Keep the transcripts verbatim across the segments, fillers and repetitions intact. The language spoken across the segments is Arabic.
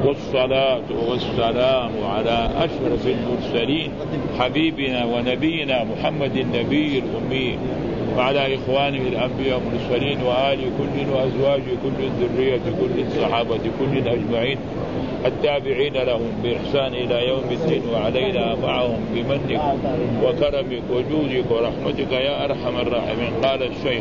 والصلاة والسلام على أشرف المرسلين حبيبنا ونبينا محمد النبي الأمي وعلى إخوانه الأنبياء والمرسلين وآل كل وأزواج كل ذرية كل صحابة كل أجمعين التابعين لهم بإحسان إلى يوم الدين وعلينا معهم بمنك وكرمك وجودك ورحمتك يا أرحم الراحمين. قال الشيخ: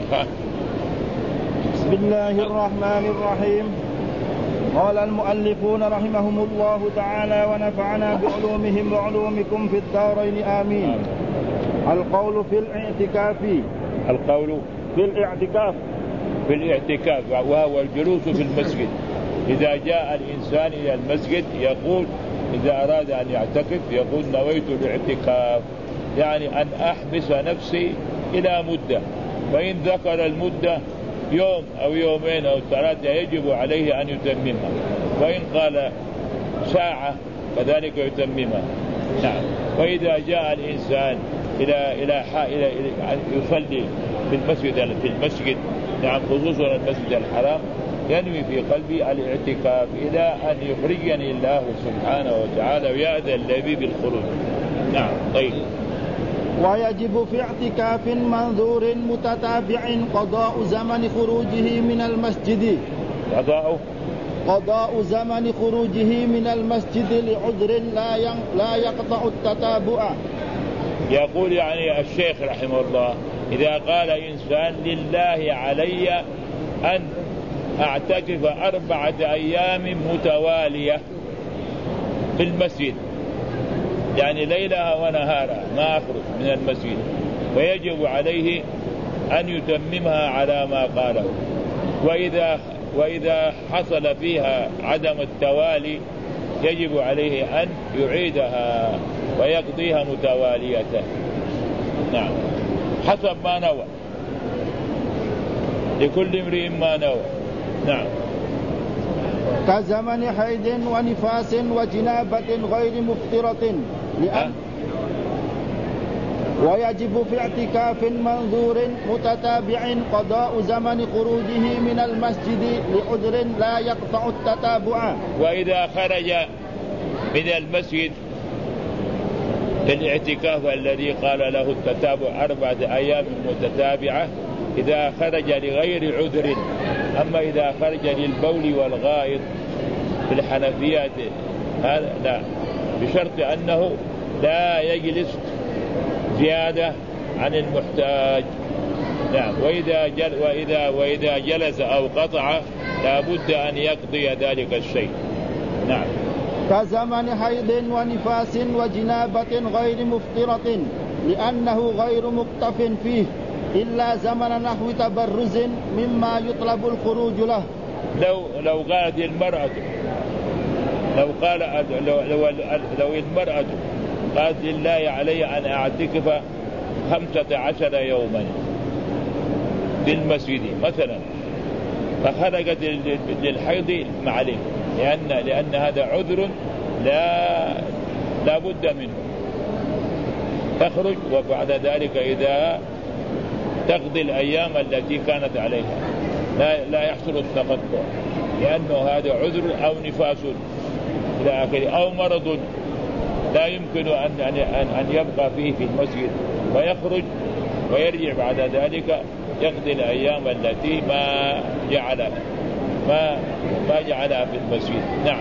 بسم الله الرحمن الرحيم. قال المؤلفون رحمهم الله تعالى ونفعنا بعلومهم وعلومكم في الدارين آمين. القول في الاعتكاف. القول في الاعتكاف في الاعتكاف وهو الجلوس في المسجد. إذا جاء الإنسان إلى المسجد يقول إذا أراد أن يعتكف يقول نويت الاعتكاف، يعني أن أحبس نفسي إلى مدة، فإن ذكر المدة يوم أو يومين أو ثلاثة يجب عليه أن يتممها، وإن قال ساعة كذلك يتممها. نعم. وإذا جاء الإنسان إلى إلى إلى يصلي في المسجد في المسجد نعم خصوصا المسجد الحرام ينوي في قلبي الاعتكاف إلى أن يخرجني الله سبحانه وتعالى ويأذن لي بالخروج. نعم. طيب. ويجب في اعتكاف منظور متتابع قضاء زمن خروجه من المسجد قضاء قضاء زمن خروجه من المسجد لعذر لا لا يقطع التتابع. يقول يعني الشيخ رحمه الله إذا قال إنسان لله علي أن أعتكف أربعة أيام متوالية في المسجد، يعني ليلها ونهارها ما أخرج من المسجد، فيجب عليه أن يتممها على ما قاله. وإذا وإذا حصل فيها عدم التوالي يجب عليه أن يعيدها ويقضيها متوالية. نعم. حسب ما نوى، لكل امرئ ما نوى. نعم. كزمن حيض ونفاس وجنابة غير مفطرة لأن ويجب في اعتكاف منظور متتابع قضاء زمن خروجه من المسجد لعذر لا يقطع التتابع. وإذا خرج من المسجد في الاعتكاف الذي قال له التتابع أربعة أيام متتابعة إذا خرج لغير عذر، أما إذا خرج للبول والغائط في الحنفيات هذا لا، بشرط أنه لا يجلس زيادة عن المحتاج. نعم. وإذا جل وإذا وإذا جلس أو قطع لا بد أن يقضي ذلك الشيء. نعم. كزمن حيض ونفاس وجنابة غير مفطرة لأنه غير مكتف فيه إلا زمن نحو تبرز مما يطلب الخروج له. لو لو قالت المرأة لو قال لو لو, لو المرأة قالت لله علي أن أعتكف خمسة عشر يوما في المسجد مثلا، فخرجت للحيض معليه لأن لأن هذا عذر لا لا بد منه، تخرج وبعد ذلك إذا تقضي الأيام التي كانت عليها لا لا يحصل التقطع، لأنه هذا عذر أو نفاس إلى آخره أو مرض لا يمكن أن أن أن يبقى فيه في المسجد، ويخرج ويرجع بعد ذلك يقضي الأيام التي ما جعلها ما ما جعلها في المسجد. نعم.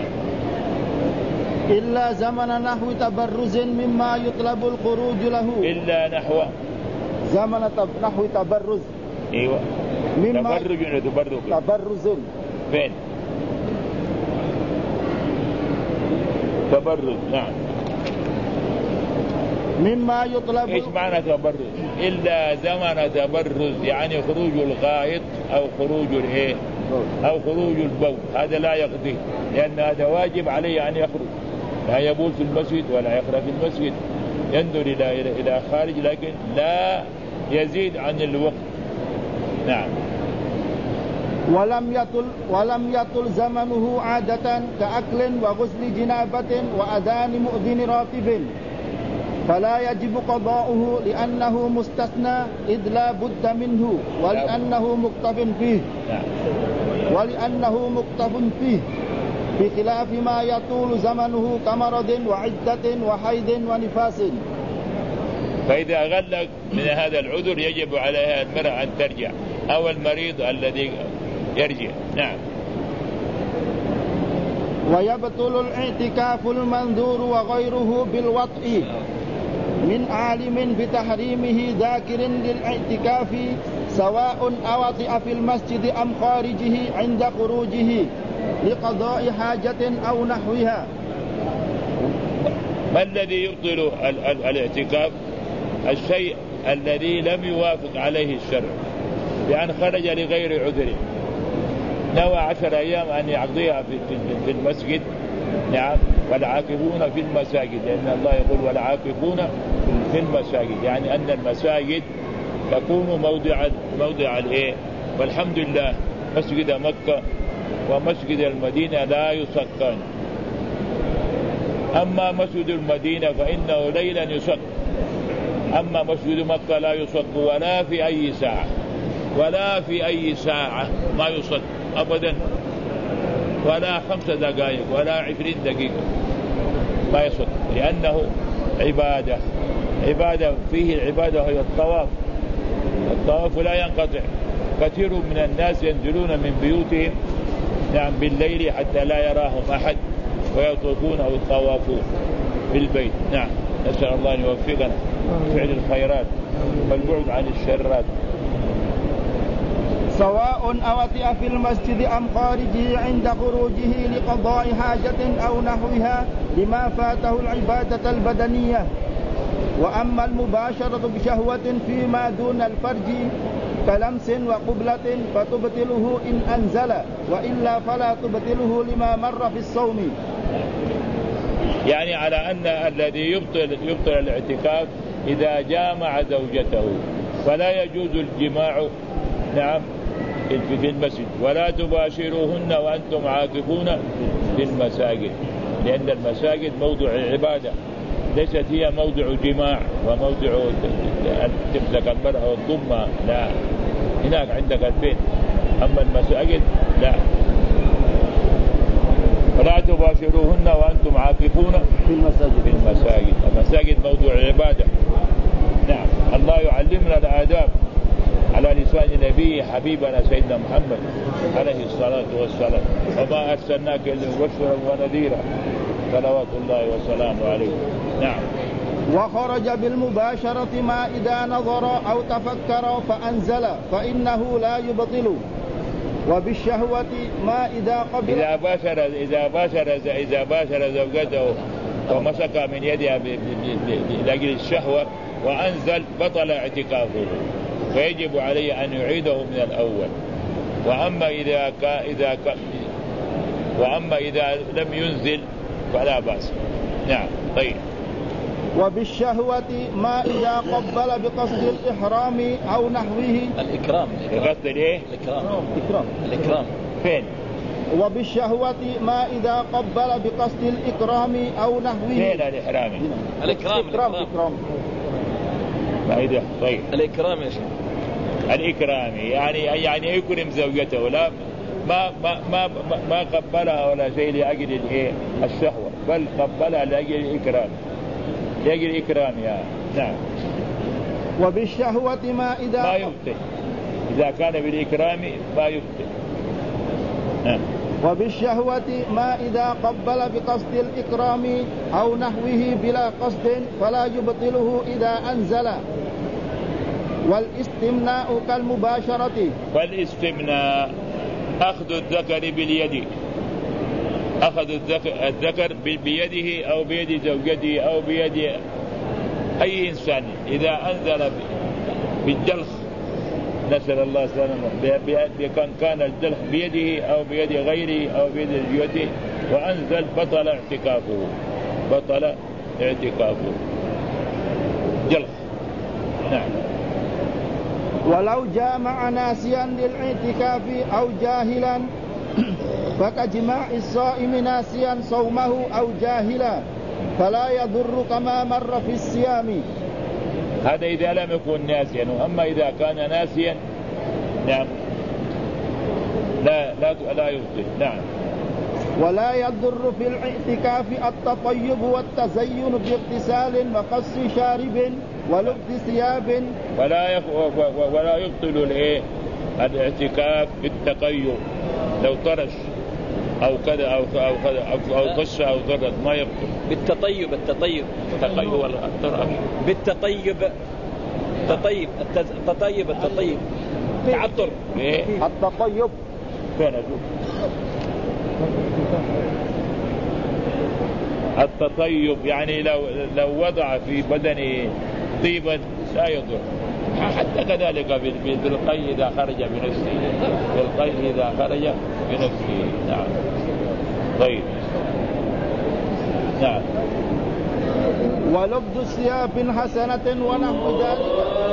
إلا زمن نحو تبرز مما يطلب الخروج له. إلا نحو زمن نحو تبرز. ايوه. تبرج ولا تبرج؟ تبرز. فين؟ تبرز. نعم. مما يطلب. ايش معنى تبرز؟ الا زمن تبرز يعني خروج الغائط او خروج الايه او خروج البول، هذا لا يقضي لان هذا واجب عليه ان يخرج، لا يبول في المسجد ولا يقرأ في المسجد، ينظر الى الى الى خارج لكن لا يزيد عن الوقت. نعم. ولم يطل ولم يطل زمنه عادة كأكل وغسل جنابة وأذان مؤذن راتب، فلا يجب قضاؤه لأنه مستثنى إذ لا بد منه ولأنه مكتف فيه ولأنه مكتف فيه بخلاف ما يطول زمنه كمرض وعدة وحيض ونفاس. فإذا غلق من هذا العذر يجب عليها المرأة أن ترجع، أو المريض الذي يرجع. نعم. ويبطل الاعتكاف المنذور وغيره بالوطء من عالم بتحريمه ذاكر للاعتكاف سواء أوطئ في المسجد أم خارجه عند خروجه لقضاء حاجة أو نحوها. ما الذي يبطل الاعتكاف؟ الشيء الذي لم يوافق عليه الشرع، بأن خرج لغير عذر، نوى عشر أيام أن يقضيها في المسجد. نعم. والعاكفون في المساجد، لأن الله يقول والعاكفون في المساجد، يعني أن المساجد تكون موضع موضع الإيه. والحمد لله مسجد مكة ومسجد المدينة لا يسكن. أما مسجد المدينة فإنه ليلا يسك، أما مسجد مكة لا يسك ولا في أي ساعة، ولا في أي ساعة ما يسك أبدا، ولا خمس دقائق ولا عشرين دقيقة ما يسك، لأنه عبادة عبادة فيه العبادة هي الطواف. الطواف لا ينقطع. كثير من الناس ينزلون من بيوتهم نعم بالليل حتى لا يراهم أحد ويطوفون أو يطوافون في البيت. نعم. نسأل الله أن يوفقنا فعل الخيرات والبعد عن الشرات. سواء أوطئ في المسجد أم خارجه عند خروجه لقضاء حاجة أو نحوها لما فاته العبادة البدنية. وأما المباشرة بشهوة فيما دون الفرج كلمس وقبلة فتبطله إن أنزل، وإلا فلا تبطله لما مر في الصوم. يعني على أن الذي يبطل يبطل الاعتكاف إذا جامع زوجته، فلا يجوز الجماع نعم في المسجد، ولا تباشروهن وأنتم عاكفون في المساجد، لأن المساجد موضع العبادة، ليست هي موضع جماع وموضع أن تمسك المرأة والضمة، لا، هناك عندك البيت. أما المساجد لا. ولا تباشروهن وأنتم عاكفون في المساجد. في المساجد. المساجد موضوع العبادة. نعم. الله يعلمنا الآداب على لسان نبيه حبيبنا سيدنا محمد عليه الصلاة والسلام. وما أرسلناك إلا بشرا ونذيرا صلوات الله وسلامه عليه. نعم. وخرج بالمباشرة ما إذا نظر أو تفكر فأنزل فإنه لا يبطل. وبالشهوة ما إذا قبل إذا باشر إذا باشر إذا باشر زوجته ومسك من يدها لأجل الشهوة وأنزل بطل اعتكافه، فيجب عليه أن يعيده من الأول. وأما إذا كا إذا كا وأما إذا لم ينزل فلا بأس. نعم. طيب. وبالشهوة ما إذا قبل بقصد الإحرام أو نحوه. الإكرام. بقصد الإيه؟ الإكرام. الإكرام. الإكرام. فين؟ وبالشهوة ما إذا قبل بقصد الإكرام أو نحوه. فين الإحرام؟ الإكرام. الإكرام. الإكرام. ما إذا طيب. الإكرام يا شيخ. الإكرام يعني يعني يكرم زوجته، لا ما ما ما ما قبلها ولا شيء لأجل الإيه الشهوة، بل قبلها لأجل الإكرام، لأجل إكرامها. نعم. وبالشهوة ما إذا ما يبطل، إذا كان بالإكرام ما يبطل. نعم. وبالشهوة ما إذا قبل بقصد الإكرام أو نحوه بلا قصد فلا يبطله إذا أنزل. والاستمناء كالمباشرة. والاستمناء أخذ الذكر باليد، أخذ الذكر بيده أو بيد زوجته أو بيد أي إنسان إذا أنزل بالدلخ، نسأل الله السلامة، كان كان الدلخ بيده أو بيد غيره أو بيد زوجته وأنزل بطل اعتكافه، بطل اعتكافه. دلخ. نعم. ولو جامع ناسيا للاعتكاف أو جاهلا فكجماع الصائم ناسيا صومه أو جاهلا فلا يضر كما مر في الصيام. هذا إذا لم يكن ناسيا، أما إذا كان ناسيا نعم لا لا لا يبطل. نعم. ولا يضر في الاعتكاف التطيب والتزين باغتسال وقص شارب ولبس ثياب. ولا ولا يبطل الايه الاعتكاف بالتقيؤ، لو طرش او كذا او او كذا او قص او ضرب ما يبطل. بالتطيب التطيب التقيؤ ولا الطرش بالتطيب التطيب التطيب التطيب تعطر ايه التطيب فين اشوف التطيب يعني لو لو وضع في بدنه طيبا لا يضر. حتى كذلك بالقي إذا خرج بنفسه، بالقي إذا خرج بنفسه. نعم. طيب. نعم. ولبس ثياب حسنة ونحو ذلك.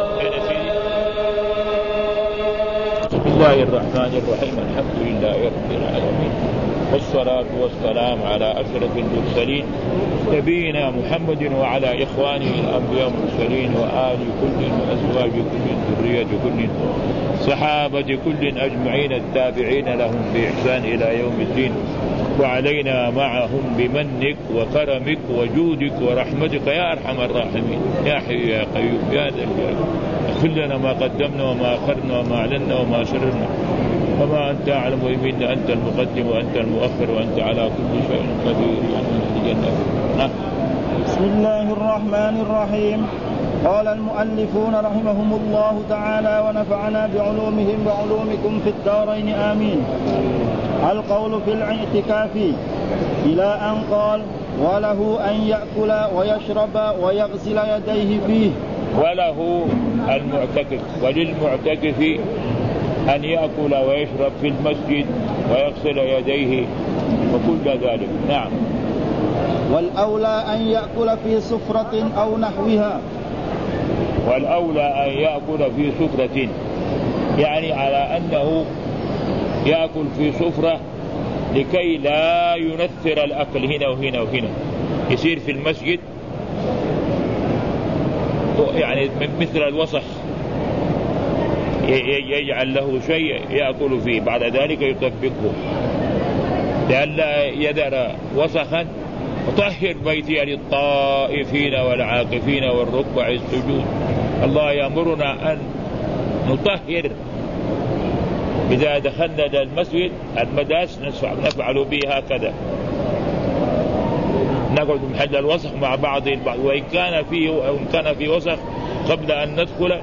بسم الله الرحمن الرحيم، الحمد لله رب العالمين، والصلاة والسلام على أشرف المرسلين نبينا محمد وعلى إخوانه الأنبياء المرسلين وآل كل وأزواج كل ذرية كل صحابة كل أجمعين التابعين لهم بإحسان إلى يوم الدين، وعلينا معهم بمنك وكرمك وجودك ورحمتك يا أرحم الراحمين يا حي يا قيوم يا ذا الجلال. اغفر لنا ما قدمنا وما أخرنا وما أعلنا وما أسررنا وما أنت أعلم منا، أنت المقدم وأنت المؤخر وأنت على كل شيء قدير. بسم الله الرحمن الرحيم. قال المؤلفون رحمهم الله تعالى ونفعنا بعلومهم وعلومكم في الدارين آمين. القول في الاعتكاف إلى أن قال وله أن يأكل ويشرب ويغسل يديه فيه. وله المعتكف وللمعتكف أن يأكل ويشرب في المسجد ويغسل يديه وكل ذلك. نعم. والأولى أن يأكل في سفرة أو نحوها. والأولى أن يأكل في سفرة، يعني على أنه يأكل في سفرة لكي لا ينثر الأكل هنا وهنا وهنا، يصير في المسجد يعني مثل الوسخ، يجعل له شيء يأكل فيه بعد ذلك يطبقه لئلا يذر وسخا. وطهر بيتي للطائفين والعاكفين والركع السجود. الله يأمرنا أن نطهر إذا دخلنا المسجد المداس نفعل به هكذا، نقعد محل الوسخ مع بعض البعض، وإن كان فيه وإن كان في وسخ قبل أن ندخل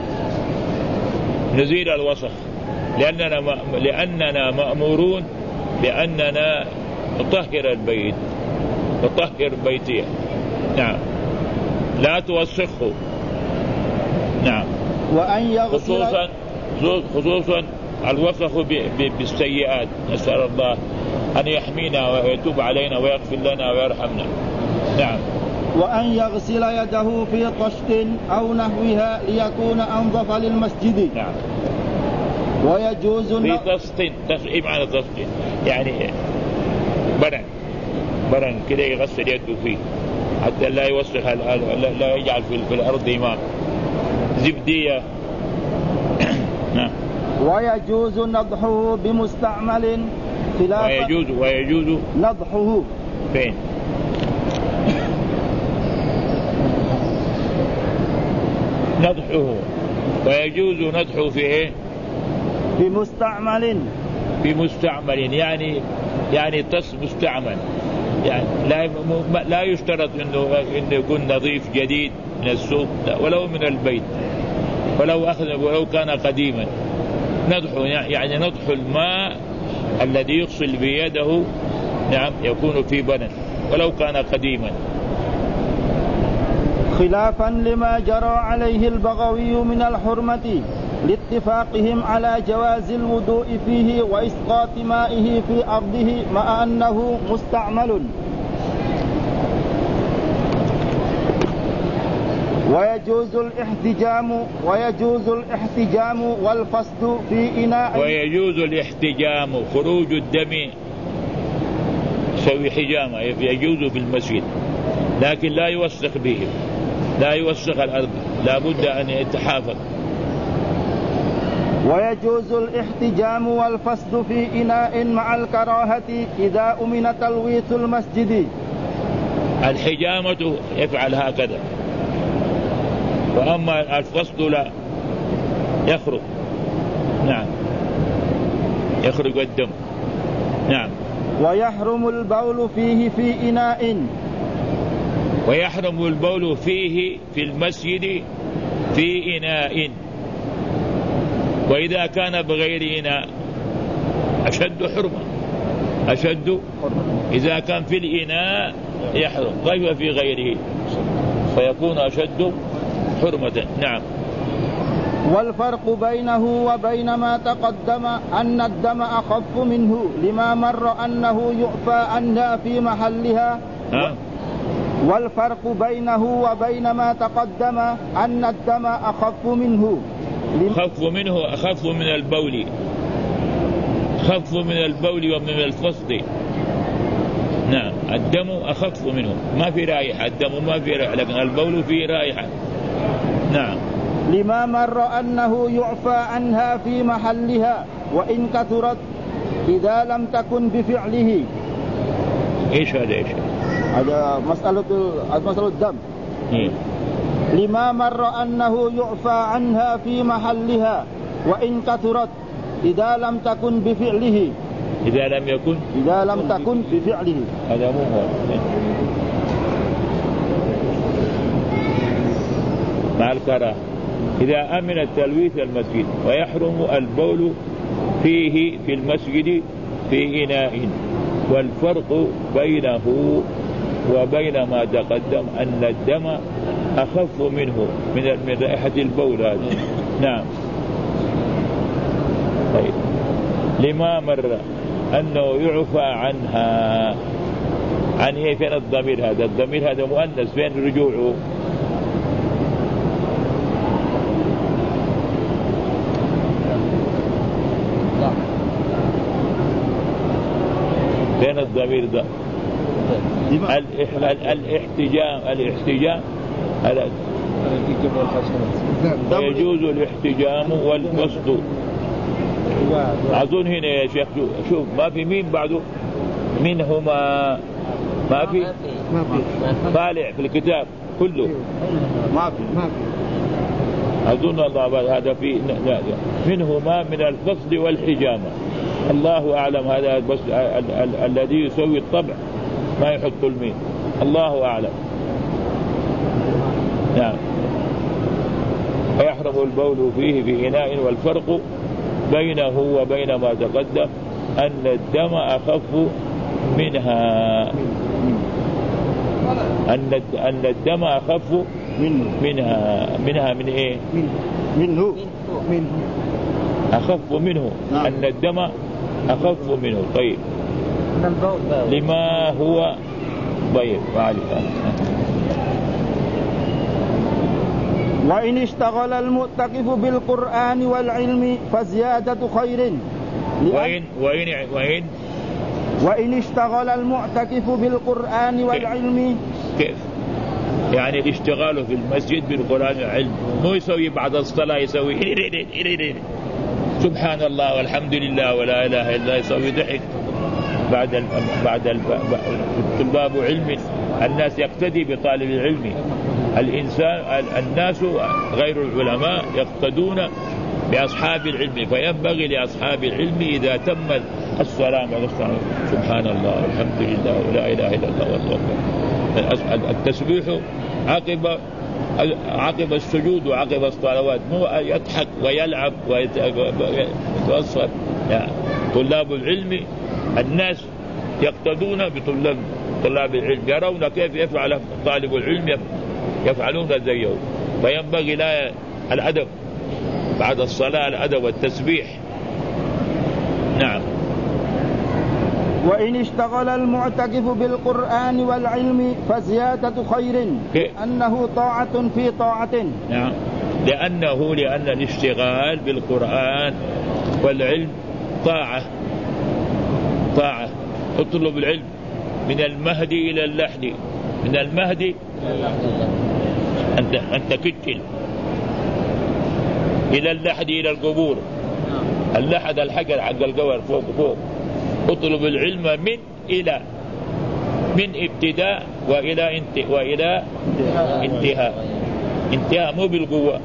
نزيل الوسخ، لأننا لأننا مأمورون بأننا نطهر البيت نطهر بيتي. نعم. لا توسخه. نعم. وأن يغسل خصوصا خصوصا الوسخ بالسيئات، نسأل الله أن يحمينا ويتوب علينا ويغفر لنا ويرحمنا. نعم. وأن يغسل يده في طشت أو نحوها ليكون أنظف للمسجد. نعم. ويجوز في طشت. إيه معنى طشت؟ يعني برن برن كده يغسل يده فيه حتى لا يوسخ، لا يجعل في الأرض ماء زبدية. نعم. ويجوز نضحه بمستعمل خلاف. ويجوز ويجوز نضحه فين؟ نضحه ويجوز نضحه في ايه؟ بمستعمل. بمستعمل يعني يعني تص مستعمل، يعني لا لا يشترط انه انه يكون نظيف جديد من السوق، لا، ولو من البيت، ولو اخذ ولو كان قديما. نضحه يعني نضح الماء الذي يغسل بيده، نعم، يكون في بنن ولو كان قديما. خلافا لما جرى عليه البغوي من الحرمة لاتفاقهم على جواز الوضوء فيه وإسقاط مائه في أرضه مع أنه مستعمل. ويجوز الاحتجام ويجوز الاحتجام والفسد في إناء. ويجوز الاحتجام خروج الدم سوي حجامة يجوز في المسجد، لكن لا يوسخ به، لا يوسخ الأرض، لا بد أن يتحافظ. ويجوز الاحتجام والفسد في إناء مع الكراهة إذا أمن تلويث المسجد. الحجامة يفعل هكذا، وأما الفسد لا يخرج. نعم يخرج الدم. نعم. ويحرم البول فيه في إناء ويحرم البول فيه في المسجد في إناء، وإذا كان بغير إناء أشد حرمة. أشد إذا كان في الإناء يحرم، طيب في غيره فيكون أشد حرمة. نعم. والفرق بينه وبين ما تقدم أن الدم أخف منه لما مر أنه يعفى عنها في محلها. ها؟ والفرق بينه وبين ما تقدم أن الدم أخف منه أخف منه أخف من البول، أخف من البول ومن الفسد. نعم الدم أخف منه، ما في رائحة، الدم ما في رائحة، لكن البول فيه رائحة. نعم. لما مر أنه يعفى عنها في محلها وإن كثرت إذا لم تكن بفعله. إيش هذا؟ إيش هذا مسألة مسألة الدم. إيه؟ لما مر أنه يعفى عنها في محلها وإن كثرت إذا لم تكن بفعله. إذا لم يكن إذا لم تكن بفعله. هذا مو هو. مع الكراهة إذا أمن تلويث المسجد. ويحرم البول فيه في المسجد في إناء. والفرق بينه وبين ما تقدم أن الدم أخف منه من رائحة البول هذا. نعم. طيب. لما مر أنه يعفى عنها. عن إيه؟ فين الضمير هذا؟ الضمير هذا مؤنث، فين رجوعه؟ فين الضمير ده؟ الاحتجام. الاحتجام ويجوز الاحتجام والفسد. أظن هنا يا شيخ شوف ما في مين بعده منهما، ما في طالع في الكتاب كله ما في ما في أظن الله هذا في منهما من الفصل والحجامة. الله أعلم. هذا بس الذي يسوي الطبع ما يحط المين، الله أعلم. نعم. ويحرم البول فيه في إناء. والفرق بينه وبين ما تقدم أن الدم أخف منها. أن أن الدم أخف منها. منها من إيه؟ منه منه أخف منه. أن الدم أخف منه. طيب. لما هو طيب معرفة. وإن اشتغل المعتكف بالقرآن والعلم فزيادة خير. وإن وإن وإن وإن اشتغل المعتكف بالقرآن والعلم. كيف؟ يعني الاشتغال في المسجد بالقرآن والعلم، مو يسوي بعد الصلاة يسوي سبحان الله والحمد لله ولا إله إلا الله، يسوي ضحك بعد ال بعد ال طلاب علم. الناس يقتدي بطالب العلم. الإنسان الناس غير العلماء يقتدون بأصحاب العلم، فينبغي لأصحاب العلم إذا تم الصلاة سبحان الله والحمد لله ولا إله إلا الله والله أكبر. التسبيح عقب عقب السجود وعقب الصلوات، مو يضحك ويلعب ويتوصل. يعني طلاب العلم الناس يقتدون بطلاب طلاب العلم، يرون كيف يفعل طالب العلم يفعلون زيه، فينبغي لا الأدب بعد الصلاة، الأدب والتسبيح. نعم. وإن اشتغل المعتكف بالقرآن والعلم فزيادة خير أنه طاعة في طاعة. نعم. لأنه لأن الاشتغال بالقرآن والعلم طاعة طاعة. اطلب العلم من المهد إلى اللحد. من المهد أنت أنت كتل إلى اللحد إلى القبور. اللحد الحجر حق القبر فوق فوق. اطلب العلم من إلى، من ابتداء وإلى انت وإلى انتهاء. انتهاء مو بالقوة.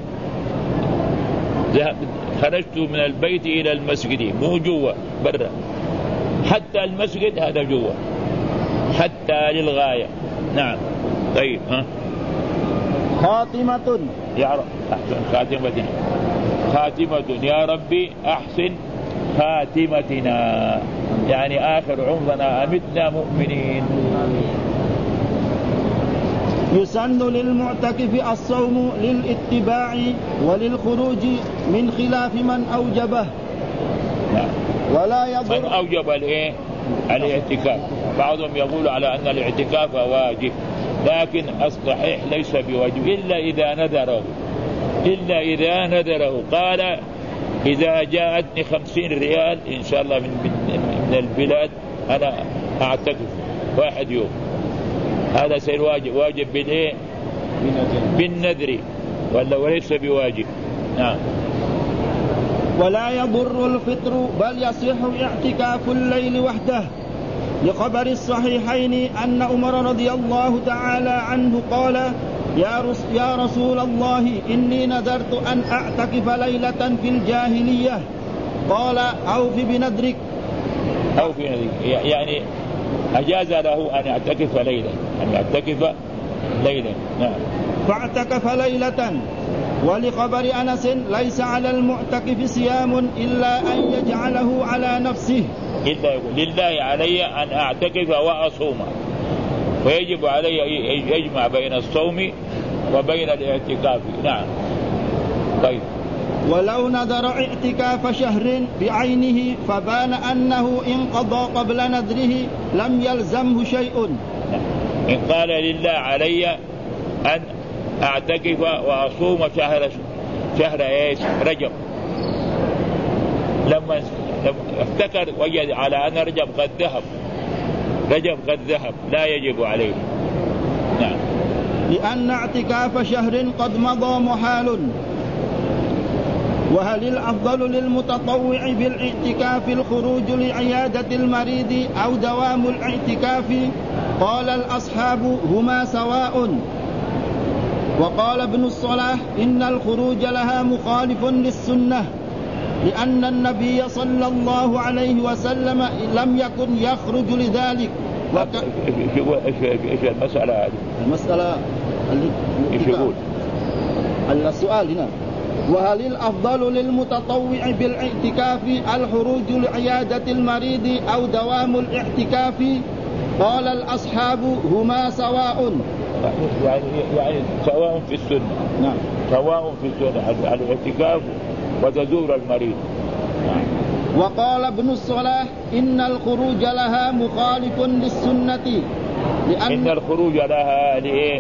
خرجت من البيت إلى المسجد، مو جوا برا، حتى المسجد هذا جوا، حتى للغاية. نعم. طيب ها خاتمة يا رب أحسن خاتمتنا، خاتمة يا ربي أحسن خاتمتنا، يعني آخر عمرنا أمتنا مؤمنين. يسن للمعتكف الصوم للاتباع وللخروج من خلاف من أوجبه. نعم. ولا يضر من أوجب الإيه؟ الاعتكاف. بعضهم يقول على أن الاعتكاف واجب، لكن الصحيح ليس بواجب إلا إذا نذره، إلا إذا نذره. قال إذا جاءتني خمسين ريال إن شاء الله من, من البلاد أنا أعتكف واحد يوم، هذا سير واجب. واجب بالإيه؟ بالنذر، ولا وليس بواجب. نعم. ولا يضر الفطر بل يصح اعتكاف الليل وحده، لخبر الصحيحين أن عمر رضي الله تعالى عنه قال يا, رس يا رسول الله إني نذرت أن أعتكف ليلة في الجاهلية، قال أوف بنذرك. أوف بنذرك يعني أجاز له أن يعتكف ليلة، أن يعتكف ليلة. نعم. فاعتكف ليلة. ولخبر أنس ليس على المعتكف صيام إلا أن يجعله على نفسه، إلا يقول لله علي أن أعتكف وأصوم، ويجب علي يجمع بين الصوم وبين الاعتكاف. نعم. طيب. ولو نذر اعتكاف شهر بعينه فبان أنه إن قضى قبل نذره لم يلزمه شيء. نعم. إن قال لله علي أن أعتكف وأصوم شهر شهر إيش؟ رجب، لما افتكر وجد على أن رجب قد ذهب، رجب قد ذهب لا يجب عليه. نعم. لأن اعتكاف شهر قد مضى محال. وهل الأفضل للمتطوع بالاعتكاف الخروج لعيادة المريض أو دوام الاعتكاف؟ قال الأصحاب هما سواء. وقال ابن الصلاح إن الخروج لها مخالف للسنة، لأن النبي صلى الله عليه وسلم لم يكن يخرج لذلك. وك... ايش المسألة هذه؟ المسألة ايش يقول؟ السؤال هنا وهل الأفضل للمتطوع بالاعتكاف الخروج لعيادة المريض أو دوام الاعتكاف؟ قال الأصحاب هما سواء، يعني يعني سواء في السنة. نعم. سواء في السنة الاعتكاف وتزور المريض. نعم. وقال ابن الصلاح إن الخروج لها مخالف للسنة، لأن إن الخروج لها لإيه؟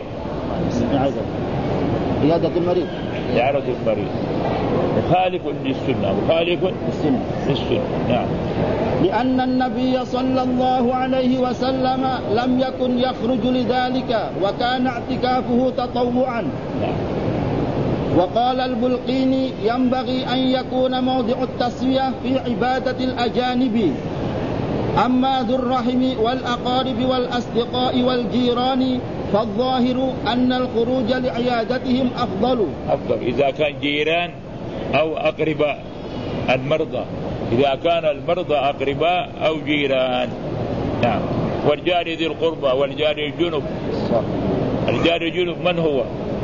عيادة المريض، عيادة المريض مخالف للسنة، مخالف للسنة. للسنة. نعم. لأن النبي صلى الله عليه وسلم لم يكن يخرج لذلك وكان اعتكافه تطوعا. نعم. وقال البلقيني ينبغي أن يكون موضع التسوية في عبادة الأجانب. أما ذو الرحم والأقارب والأصدقاء والجيران فالظاهر أن الخروج لعيادتهم أفضل. أفضل إذا كان جيران أو أقرباء المرضى، إذا كان المرضى أقرباء أو جيران. نعم. والجار ذي القربى والجار الجنب. الجار الجنب من هو؟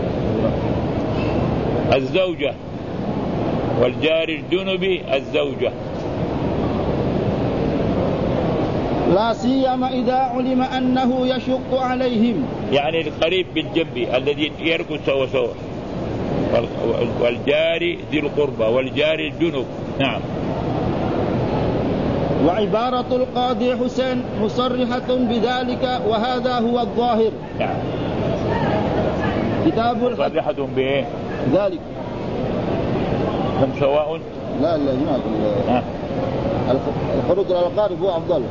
الزوجة، والجار الجنب الزوجة. لا سيما إذا علم أنه يشق عليهم، يعني القريب بالجنب الذي يركض سوا سوا، والجار ذي القربى والجار الجنب. نعم. وعبارة القاضي حسين مصرحة بذلك وهذا هو الظاهر. نعم. كتاب الحج مصرحة بإيه؟ ذلك هم سواء. لا لا جماعة الخروج على الأقارب هو أفضل.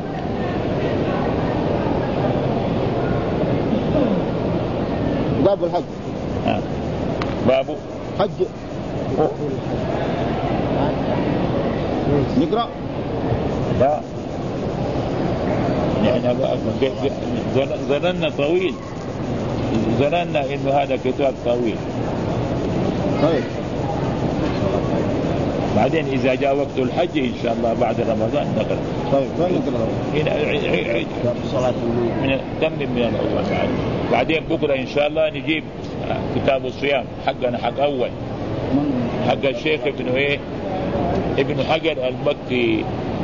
باب الحج. آه. باب حج نقرأ. لا نحن ظننا طويل، ظننا إنه هذا كتاب طويل. طيب بعدين إذا جاء وقت الحج إن شاء الله بعد رمضان نقرأ. طيب وين نقرأ؟ هنا عيد صلاة من تم من الأول بعد. بعدين بكرة إن شاء الله نجيب كتاب الصيام حقنا حق أول حق الشيخ ابن إيه ابن حجر المكي.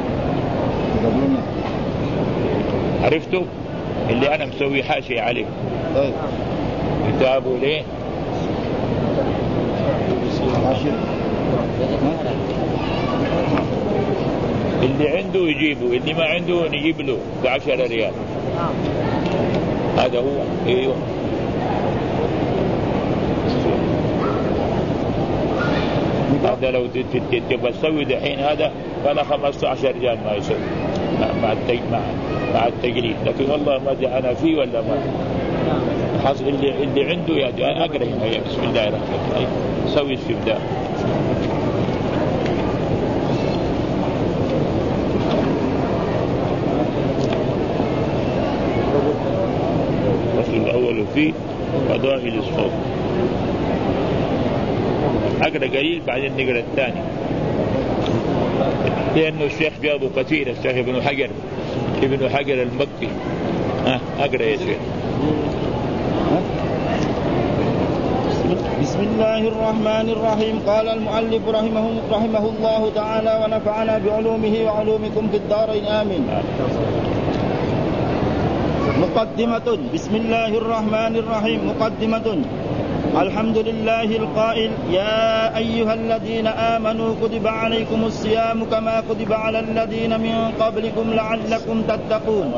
عرفته اللي أنا مسوي حاشية عليه. طيب كتابه ليه اللي عنده يجيبه، اللي ما عنده نجيب له بعشرة ريال. هذا هو. ايوه هذا لو تبغى تسوي دحين هذا فانا خمسة عشر ريال ما يسوي مع مع مع التجريد، لكن والله ما ادري انا فيه ولا ما حصل. اللي اللي عنده يا اقرا هنا. بسم الله الرحمن الرحيم. سوي استبداء. الأول فيه فضائل الصوم. أقرأ قليل بعدين نقرأ الثاني، لأنه الشيخ جابه كثير، الشيخ ابن حجر ابن حجر المكي. ها أقرأ يا شيخ. بسم الله الرحمن الرحيم. قال المؤلف رحمه, رحمه الله تعالى ونفعنا بعلومه وعلومكم في الدارين آمين. مقدمة. بسم الله الرحمن الرحيم. مقدمة. الحمد لله القائل يا أيها الذين آمنوا كتب عليكم الصيام كما كتب على الذين من قبلكم لعلكم تتقون.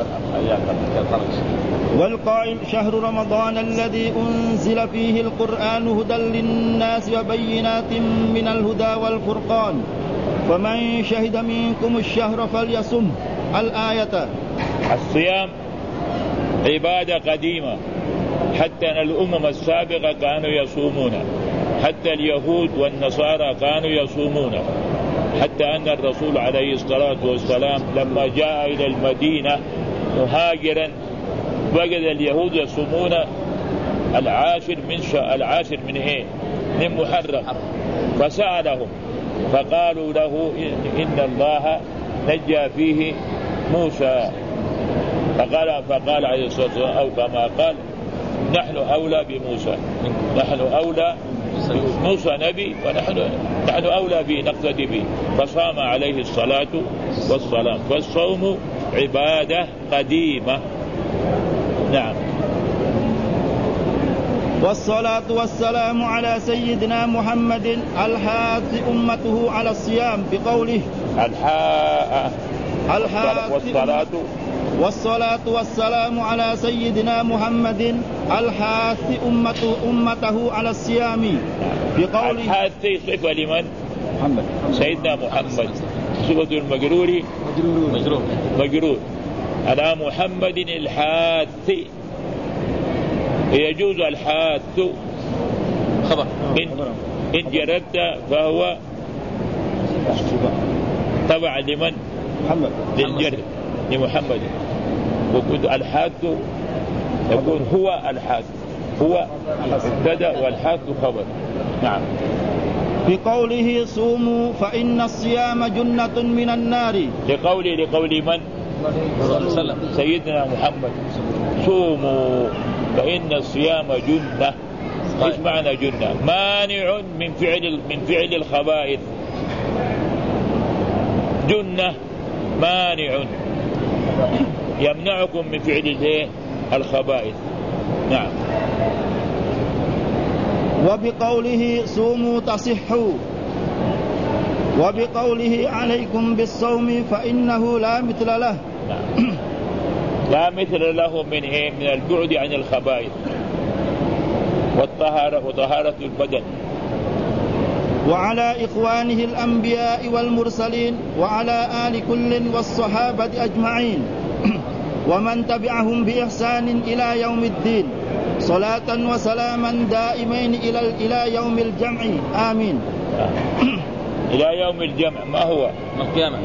والقائل شهر رمضان الذي أنزل فيه القرآن هدى للناس وبينات من الهدى والفرقان فمن شهد منكم الشهر فليصم. الآية. الصيام عبادة قديمة، حتى أن الأمم السابقة كانوا يصومون، حتى اليهود والنصارى كانوا يصومون، حتى أن الرسول عليه الصلاة والسلام لما جاء إلى المدينة مهاجرا وجد اليهود يصومون العاشر من شا... العاشر من إيه؟ من محرم، فسألهم فقالوا له إن الله نجى فيه موسى، فقال فقال عليه الصلاة والسلام أو كما قال نحن أولى بموسى، نحن أولى موسى نبي ونحن نحن أولى به نقتدي به، فصام عليه الصلاة والسلام. فالصوم عبادة قديمة. نعم. والصلاة والسلام على سيدنا محمد الحاث أمته على الصيام بقوله الحاء الحاث والصلاة والصلاة والسلام على سيدنا محمد الحاث أمته, أمته على الصيام بقوله الحاث صفة لمن؟ محمد. سيدنا محمد. صفة المجرور مجرور مجرور على محمد الحاث. يجوز الحاث خبر إن, إن جردت فهو تبع لمن؟ محمد. للجر لمحمد. وكنت الحاث يكون هو الحاث، هو مبتدأ والحاث خبر. نعم. بقوله صوموا فإن الصيام جنة من النار. لقولي لقول من؟ سيدنا محمد صوموا فإن الصيام جنة. ايش معنى جنة؟ مانع من فعل من فعل الخبائث. جنة مانع يمنعكم من فعل الخبائث. نعم. وبقوله صوموا تصحوا. وبقوله عليكم بالصوم فإنه لا مثل له. نعم. لا مثل له من إيه؟ من البعد عن الخبائث والطهارة وطهارة البدن. وعلى إخوانه الأنبياء والمرسلين وعلى آل كل والصحابة أجمعين ومن تبعهم بإحسان إلى يوم الدين صلاة وسلاما دائمين إلى إلى يوم الجمع آمين. إلى يوم الجمع ما هو؟ القيامة.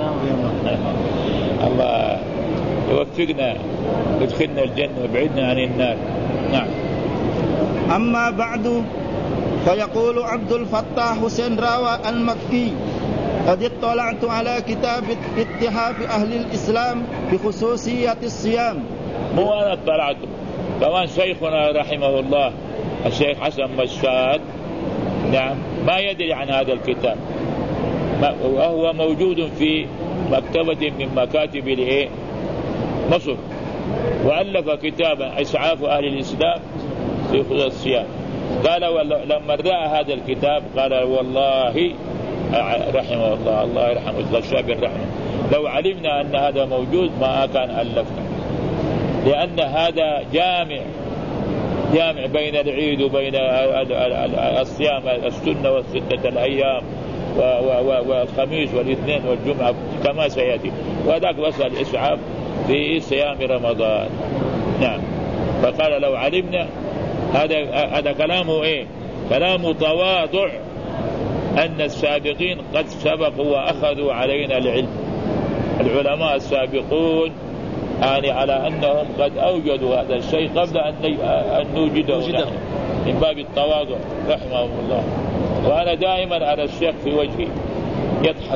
الله يوفقنا ويدخلنا الجنة ويبعدنا عن النار. نعم. أما بعد، فيقول عبد الفتاح حسين راوى المكي: قد اطلعت على كتاب اتحاف أهل الإسلام بخصوصية الصيام. مو أنا اطلعت، كمان شيخنا رحمه الله الشيخ حسن مشاد نعم ما يدري عن هذا الكتاب، وهو موجود في مكتبة من مكاتب الايه مصر، وألف كتابا إسعاف أهل الإسلام في خصوص الصيام. قال لما رأى هذا الكتاب قال والله رحمه الله الله يرحمه الغشاب الرحمة لو علمنا أن هذا موجود ما كان ألفنا، لأن هذا جامع جامع بين العيد وبين الصيام السنة والستة الأيام والخميس والاثنين والجمعة كما سيأتي، وذاك بس الإسعاف في صيام رمضان. نعم. فقال لو علمنا، هذا هذا كلامه ايه؟ كلام تواضع أن السابقين قد سبقوا وأخذوا علينا العلم، العلماء السابقون يعني على أنهم قد أوجدوا هذا الشيء قبل أن نوجده نحن، من باب التواضع رحمه الله. وأنا دائما على الشيخ في وجهي يضحك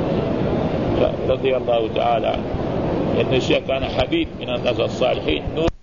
رضي الله تعالى عنه، لأن الشيخ كان حبيب من الناس الصالحين.